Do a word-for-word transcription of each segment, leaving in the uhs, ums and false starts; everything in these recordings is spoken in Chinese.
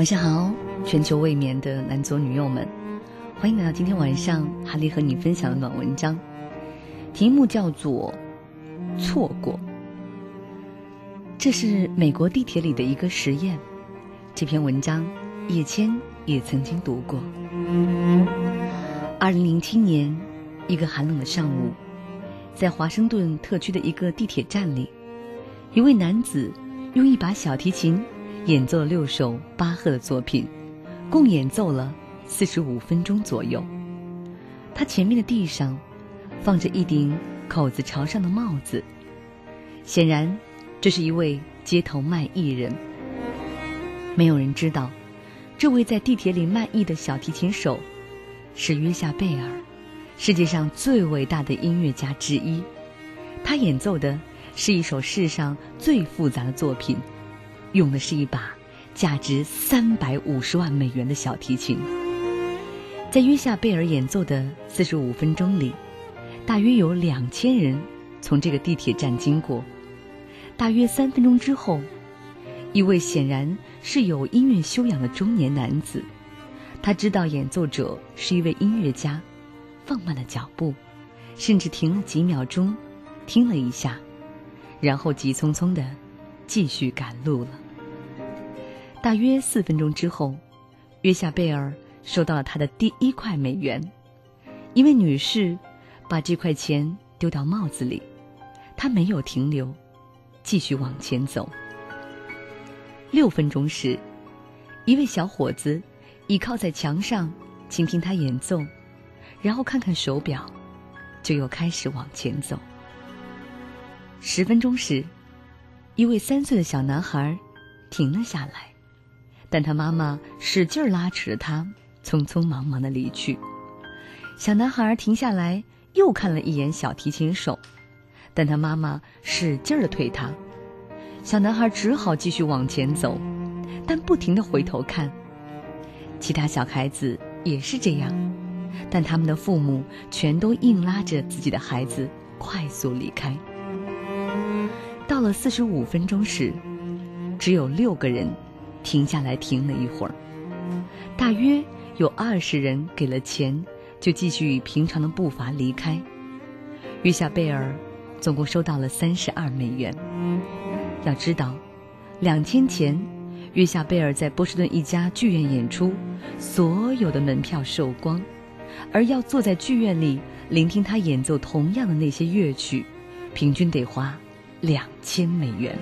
晚上好，全球未眠的男左女右们，欢迎来到今天晚上哈利和你分享的暖文章，题目叫做错过。这是美国地铁里的一个实验，这篇文章叶谦也曾经读过。二零零七年，一个寒冷的上午，在华盛顿特区的一个地铁站里，一位男子用一把小提琴演奏了六首巴赫的作品，共演奏了四十五分钟左右。他前面的地上放着一顶口子朝上的帽子，显然这是一位街头卖艺人。没有人知道，这位在地铁里卖艺的小提琴手是约夏贝尔，世界上最伟大的音乐家之一。他演奏的是一首世上最复杂的作品，用的是一把价值三百五十万美元的小提琴。在约夏贝尔演奏的四十五分钟里，大约有两千人从这个地铁站经过。大约三分钟之后，一位显然是有音乐修养的中年男子，他知道演奏者是一位音乐家，放慢了脚步，甚至停了几秒钟，听了一下，然后急匆匆地继续赶路了。大约四分钟之后，约夏贝尔收到了他的第一块美元。一位女士把这块钱丢到帽子里，她没有停留，继续往前走。六分钟时，一位小伙子倚靠在墙上倾听他演奏，然后看看手表，就又开始往前走。十分钟时，一位三岁的小男孩停了下来，但他妈妈使劲拉扯着他，匆匆忙忙地离去。小男孩停下来，又看了一眼小提琴手，但他妈妈使劲地推他。小男孩只好继续往前走，但不停地回头看。其他小孩子也是这样，但他们的父母全都硬拉着自己的孩子快速离开。到了四十五分钟时，只有六个人停下来停了一会儿，大约有二十人给了钱，就继续以平常的步伐离开。约夏贝尔总共收到了三十二美元。要知道，两天前，约夏贝尔在波士顿一家剧院演出，所有的门票售光，而要坐在剧院里聆听他演奏同样的那些乐曲，平均得花两千美元。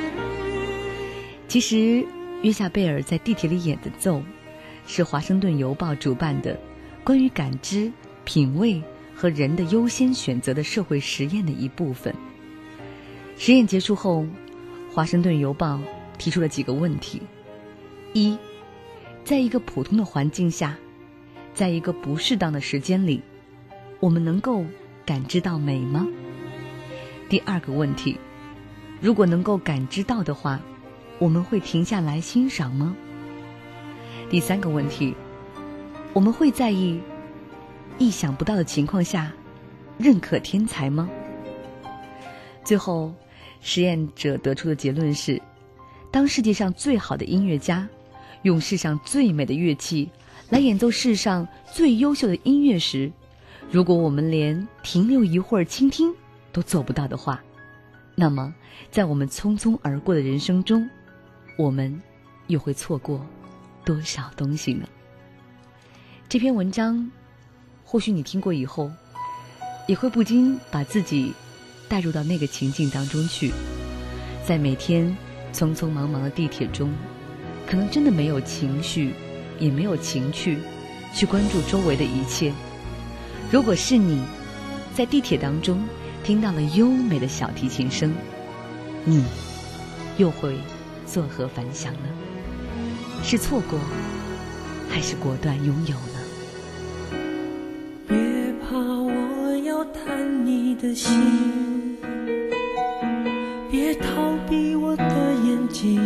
其实，约夏贝尔在地铁里演的奏，是华盛顿邮报主办的关于感知、品味和人的优先选择的社会实验的一部分。实验结束后，华盛顿邮报提出了几个问题：一，在一个普通的环境下，在一个不适当的时间里，我们能够感知到美吗？第二个问题，如果能够感知到的话，我们会停下来欣赏吗？第三个问题，我们会在意意想不到的情况下认可天才吗？最后，实验者得出的结论是，当世界上最好的音乐家用世上最美的乐器来演奏世上最优秀的音乐时，如果我们连停留一会儿倾听都做不到的话，那么在我们匆匆而过的人生中，我们又会错过多少东西呢？这篇文章或许你听过以后，也会不禁把自己带入到那个情境当中去。在每天匆匆忙忙的地铁中，可能真的没有情绪，也没有情趣去关注周围的一切。如果是你在地铁当中听到了优美的小提琴声，你又会作何反响呢？是错过，还是果断拥有呢？ 别怕我要探你的心，别逃避我的眼睛，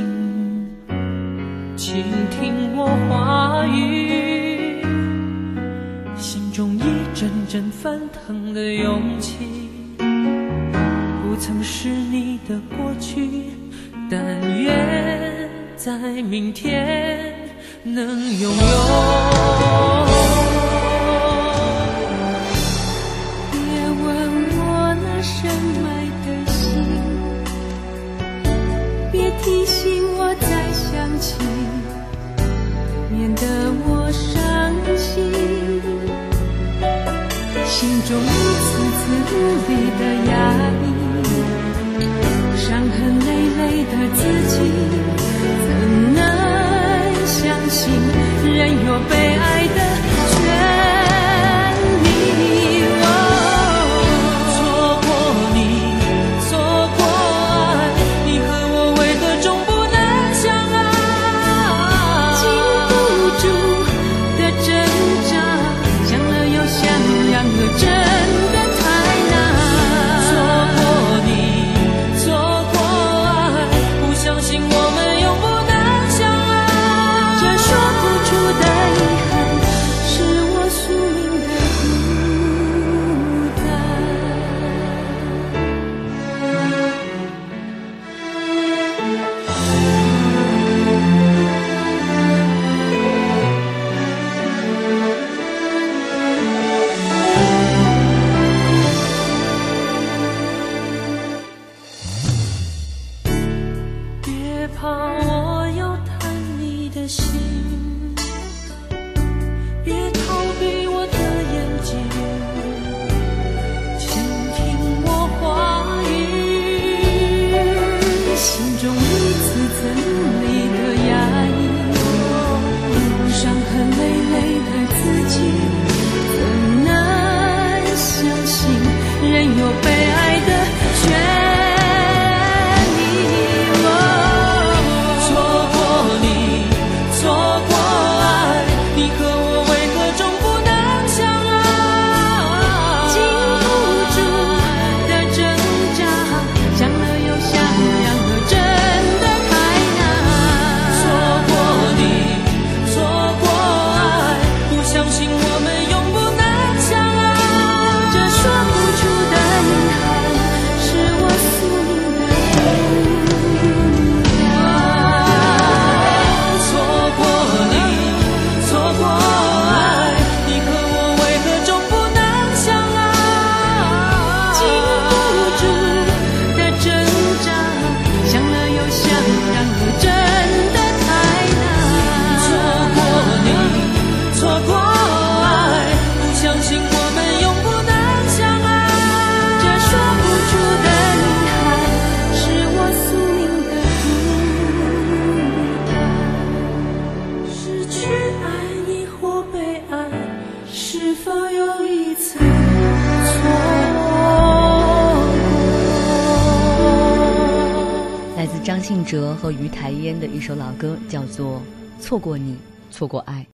倾听我话语，心中一阵阵翻腾的勇气，不曾是你的过去，但愿在明天能拥有。别问我那深埋的心，别提醒我再想起，免得我伤心。心中一次次无力的压抑，伤痕累累的自己，怎能相信人有被爱的权利？哦，错过你，错过爱，你和我为何终不能相爱？禁不住的挣扎，想了又想，然而真的太难。错过你，错过爱，不相信我们永不能相爱。这说不出的遗憾，是我宿命的孤别怕我有贪你的心，别逃避我的眼睛，倾听我话语。心中一次次无力的压抑，伤痕累累的自己，怎能相信人有被爱的权利？ 张信哲和于台烟的一首老歌，叫做《错过你，错过爱》。